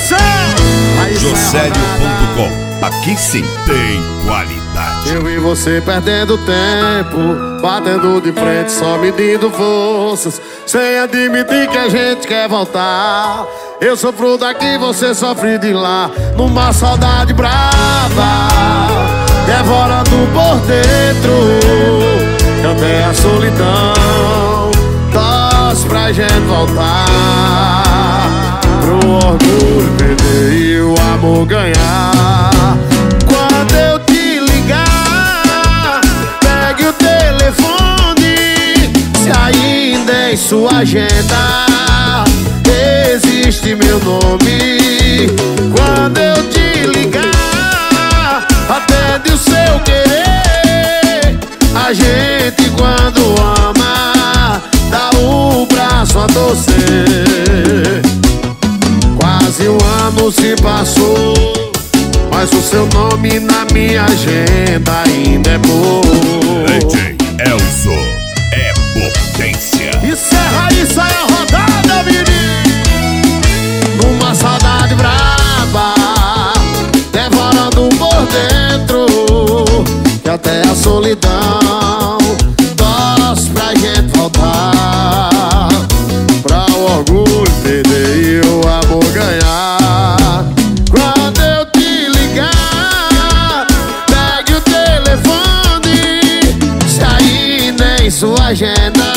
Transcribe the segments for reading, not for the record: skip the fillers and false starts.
pressão! Joselio.com. Aqui sim tem qualidade. Eu vi você perdendo tempo, batendo de frente, só medindo forças, sem admitir que a gente quer voltar. Eu sofro daqui, você sofre de lá, numa saudade brava, devorando por dentro, até a solidão torce pra gente voltar, pro orgulho perder e o amor ganhar. Quando eu te ligar, pegue o telefone, se ainda em sua agenda existe meu nome. Quando eu te ligar, atende o seu querer. A gente quando ama dá o braço a torcer. Quase um ano se passou, mas o seu nome na minha agenda ainda é bom. DJ Elzo é potência. Encerra isso aí a rodada, menino. Numa saudade brava, devorando por dentro, que até a solidão torce pra gente voltar, pra o orgulho perder e o amor ganhar. Quando eu te ligar, pegue o telefone, se ainda em sua agenda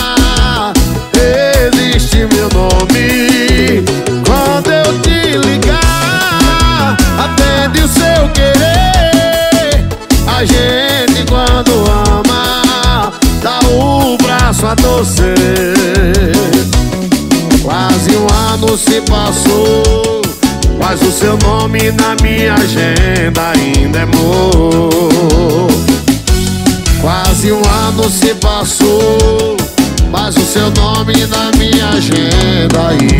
existe meu nome. Quando eu te ligar, atende o seu querer. A gente quando ama dá o braço a torcer. Quase um ano se passou, mas o seu nome na minha agenda ainda é amor. Quase um ano se passou, mas o seu nome na minha agenda ainda